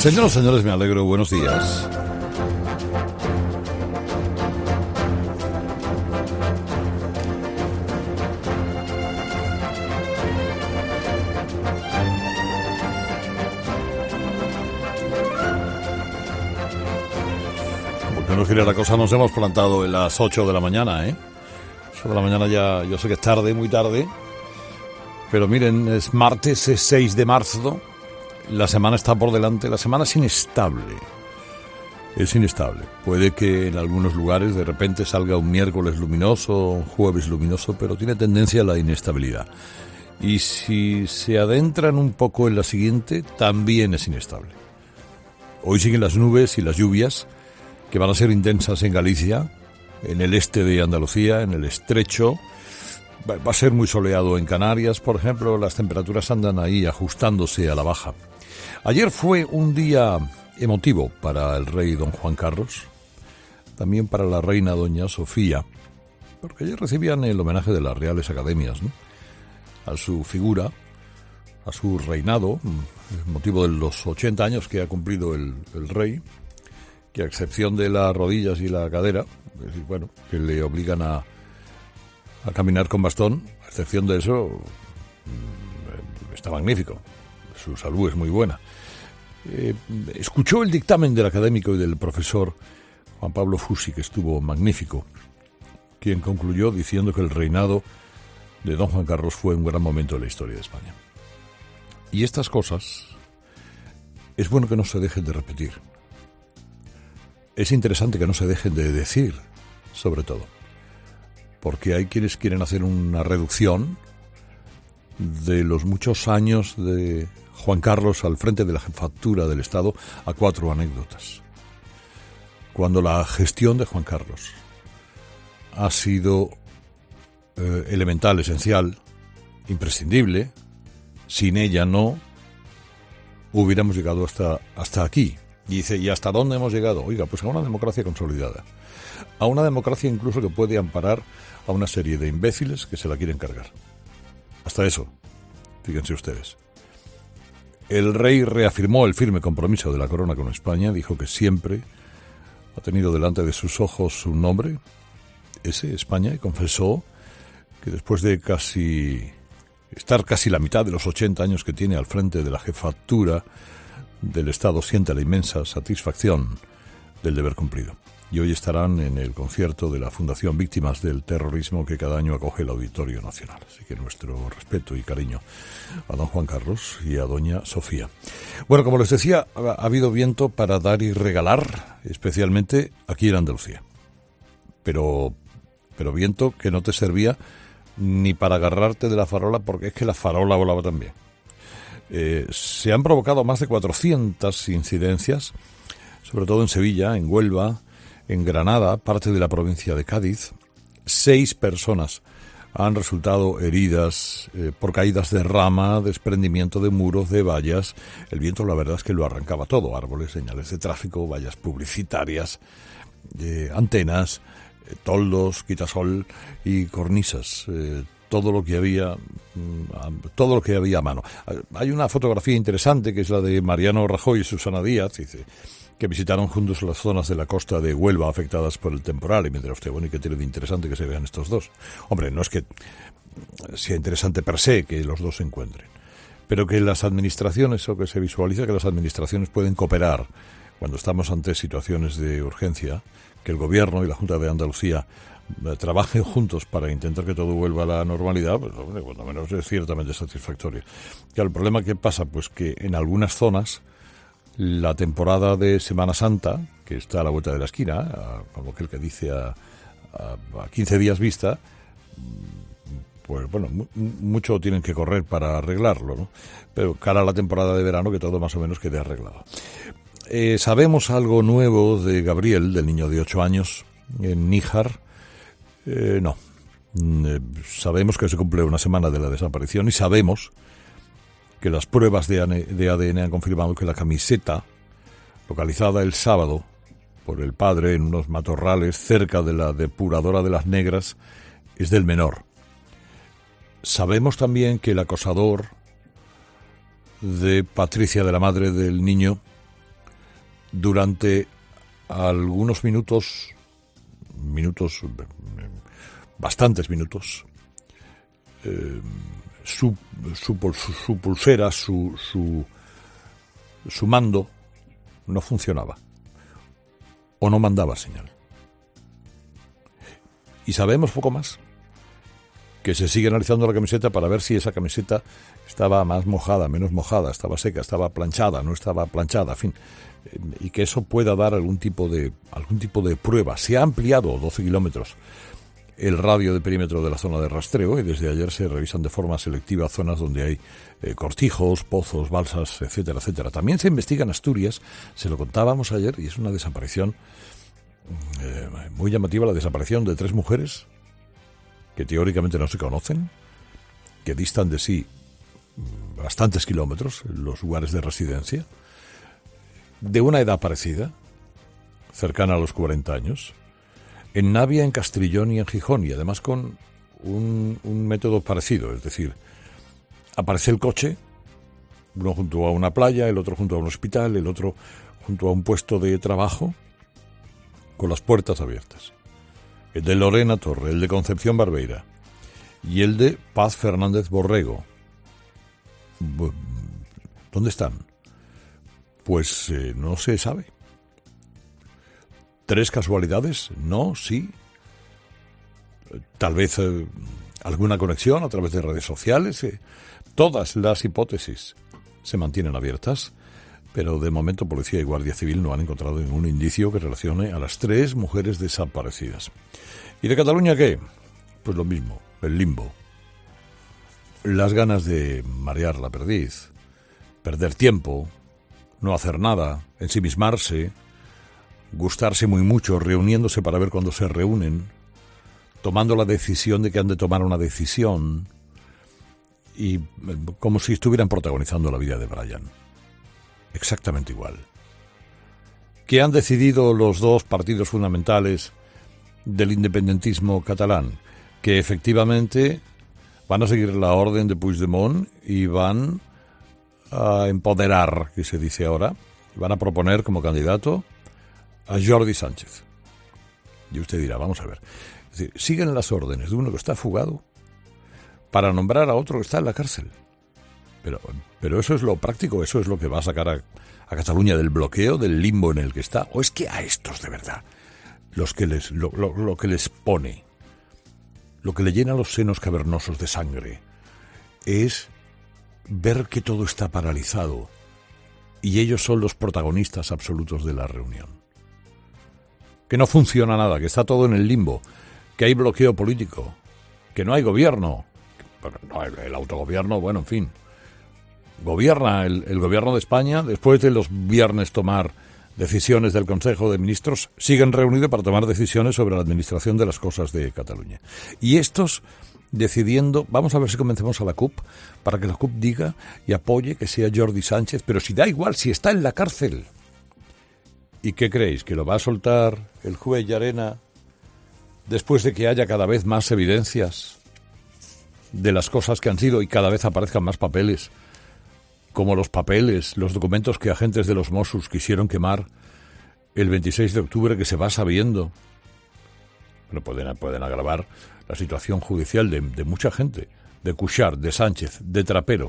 Señoras y señores, me alegro. Buenos días. Porque no quiere la cosa, nos hemos plantado en las 8 de la mañana, 8 de la mañana ya, yo sé que es tarde, muy tarde. Pero miren, es martes, es 6 de marzo. La semana está por delante, la semana es inestable. Es inestable. Puede que en algunos lugares de repente salga un miércoles luminoso, un jueves luminoso, pero tiene tendencia a la inestabilidad. Y si se adentran un poco en la siguiente, también es inestable. Hoy siguen las nubes y las lluvias, que van a ser intensas en Galicia, en el este de Andalucía, en el estrecho. Va a ser muy soleado en Canarias, por ejemplo. Las temperaturas andan ahí ajustándose a la baja. Ayer fue un día emotivo para el rey don Juan Carlos, también para la reina doña Sofía, porque ayer recibían el homenaje de las Reales Academias, ¿no?, a su figura, a su reinado, motivo de los 80 años que ha cumplido el rey, que a excepción de las rodillas y la cadera, es decir, bueno, que le obligan a caminar con bastón, a excepción de eso, está magnífico. Su salud es muy buena. Escuchó el dictamen del académico y del profesor Juan Pablo Fusi, que estuvo magnífico, quien concluyó diciendo que el reinado de don Juan Carlos fue un gran momento de la historia de España. Y estas cosas es bueno que no se dejen de repetir. Es interesante que no se dejen de decir, sobre todo, porque hay quienes quieren hacer una reducción de los muchos años de Juan Carlos al frente de la jefatura del Estado a 4 anécdotas. Cuando la gestión de Juan Carlos ha sido elemental, esencial, imprescindible, sin ella no hubiéramos llegado hasta aquí. Y dice, ¿y hasta dónde hemos llegado? Oiga, pues a una democracia consolidada. A una democracia incluso que puede amparar a una serie de imbéciles que se la quieren cargar. Hasta eso, fíjense ustedes. El rey reafirmó el firme compromiso de la corona con España, dijo que siempre ha tenido delante de sus ojos su nombre, ese, España, y confesó que después de estar casi la mitad de los 80 años que tiene al frente de la jefatura del Estado, siente la inmensa satisfacción del deber cumplido. Y hoy estarán en el concierto de la Fundación Víctimas del Terrorismo, que cada año acoge el Auditorio Nacional. Así que nuestro respeto y cariño a don Juan Carlos y a doña Sofía. Bueno, como les decía, ha habido viento para dar y regalar, especialmente aquí en Andalucía. Pero viento que no te servía ni para agarrarte de la farola, porque es que la farola volaba también. Se han provocado más de 400 incidencias, sobre todo en Sevilla, en Huelva, en Granada, parte de la provincia de Cádiz. 6 personas han resultado heridas por caídas de rama, desprendimiento de muros, de vallas. El viento, la verdad es que lo arrancaba todo: árboles, señales de tráfico, vallas publicitarias, antenas, toldos, quitasol y cornisas. Todo lo que había a mano. Hay una fotografía interesante que es la de Mariano Rajoy y Susana Díaz, dice, que visitaron juntos las zonas de la costa de Huelva afectadas por el temporal. Y me dirá usted, bueno, ¿y qué tiene de interesante que se vean estos dos? Hombre, no es que sea interesante per se que los dos se encuentren, pero que las administraciones, o que se visualiza que las administraciones pueden cooperar cuando estamos ante situaciones de urgencia, que el Gobierno y la Junta de Andalucía trabajen juntos para intentar que todo vuelva a la normalidad, pues hombre, cuando menos es ciertamente satisfactorio. Claro, el problema que pasa, pues que en algunas zonas la temporada de Semana Santa, que está a la vuelta de la esquina, como aquel que dice a 15 días vista, pues bueno, mucho tienen que correr para arreglarlo, ¿no? Pero cara a la temporada de verano, que todo más o menos quede arreglado. ¿Sabemos algo nuevo de Gabriel, del niño de 8 años, en Níjar? No. Sabemos que se cumple una semana de la desaparición y sabemos que las pruebas de ADN han confirmado que la camiseta, localizada el sábado por el padre en unos matorrales cerca de la depuradora de las Negras, es del menor. Sabemos también que el acosador de Patricia, de la madre del niño, durante algunos minutos, bastantes minutos, su pulsera, su mando no funcionaba o no mandaba señal. Y sabemos poco más, que se sigue analizando la camiseta para ver si esa camiseta estaba más mojada, menos mojada, estaba seca, estaba planchada, no estaba planchada, en fin, y que eso pueda dar algún tipo de prueba. Se ha ampliado 12 kilómetros el radio de perímetro de la zona de rastreo y desde ayer se revisan de forma selectiva zonas donde hay cortijos, pozos, balsas, etcétera, etcétera. También se investiga en Asturias, se lo contábamos ayer, y es una desaparición muy llamativa, la desaparición de 3 mujeres que teóricamente no se conocen, que distan de sí bastantes kilómetros los lugares de residencia, de una edad parecida, cercana a los 40 años, en Navia, en Castrillón y en Gijón, y además con un método parecido, es decir, aparece el coche, uno junto a una playa, el otro junto a un hospital, el otro junto a un puesto de trabajo, con las puertas abiertas. El de Lorena Torre, el de Concepción Barbeira y el de Paz Fernández Borrego. ¿Dónde están? Pues no se sabe. 3 casualidades, no, sí. Tal vez alguna conexión a través de redes sociales. Todas las hipótesis se mantienen abiertas, pero de momento Policía y Guardia Civil no han encontrado ningún indicio que relacione a las 3 mujeres desaparecidas. ¿Y de Cataluña qué? Pues lo mismo, el limbo. Las ganas de marear la perdiz, perder tiempo, no hacer nada, ensimismarse, gustarse muy mucho, reuniéndose para ver cuándo se reúnen, tomando la decisión de que han de tomar una decisión, y como si estuvieran protagonizando la vida de Brian. Exactamente igual. ¿Qué han decidido los 2 partidos fundamentales del independentismo catalán? Que efectivamente van a seguir la orden de Puigdemont y van a empoderar, que se dice ahora, van a proponer como candidato a Jordi Sánchez. Y usted dirá, vamos a ver, es decir, siguen las órdenes de uno que está fugado para nombrar a otro que está en la cárcel. Pero eso es lo práctico, eso es lo que va a sacar a Cataluña del bloqueo, del limbo en el que está. ¿O es que a estos de verdad, lo que les pone, lo que le llena los senos cavernosos de sangre, es ver que todo está paralizado y ellos son los protagonistas absolutos de la reunión? Que no funciona nada, que está todo en el limbo, que hay bloqueo político, que no hay gobierno, no, el autogobierno, bueno, en fin. Gobierna el gobierno de España, después de los viernes tomar decisiones del Consejo de Ministros, siguen reunidos para tomar decisiones sobre la administración de las cosas de Cataluña. Y estos decidiendo, vamos a ver si convencemos a la CUP, para que la CUP diga y apoye que sea Jordi Sánchez, pero si da igual, si está en la cárcel. ¿Y qué creéis? ¿Que lo va a soltar el juez Llarena después de que haya cada vez más evidencias de las cosas que han sido y cada vez aparezcan más papeles, como los papeles, los documentos que agentes de los Mossos quisieron quemar el 26 de octubre, que se va sabiendo? Bueno, pueden agravar la situación judicial de mucha gente, de Cuixart, de Sánchez, de Trapero,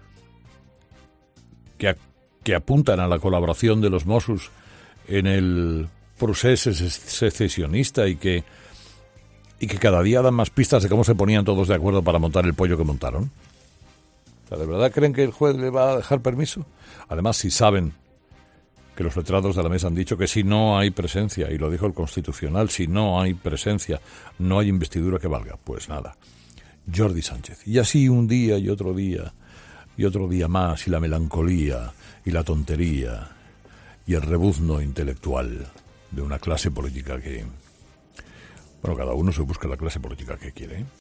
que apuntan a la colaboración de los Mossos en el proceso secesionista y que cada día dan más pistas de cómo se ponían todos de acuerdo para montar el pollo que montaron. O sea, ¿de verdad creen que el juez le va a dejar permiso? Además, si saben que los letrados de la mesa han dicho que si no hay presencia, y lo dijo el Constitucional, si no hay presencia, no hay investidura que valga. Pues nada, Jordi Sánchez. Y así un día y otro día más, y la melancolía y la tontería y el rebuzno intelectual de una clase política que... Bueno, cada uno se busca la clase política que quiere, ¿eh?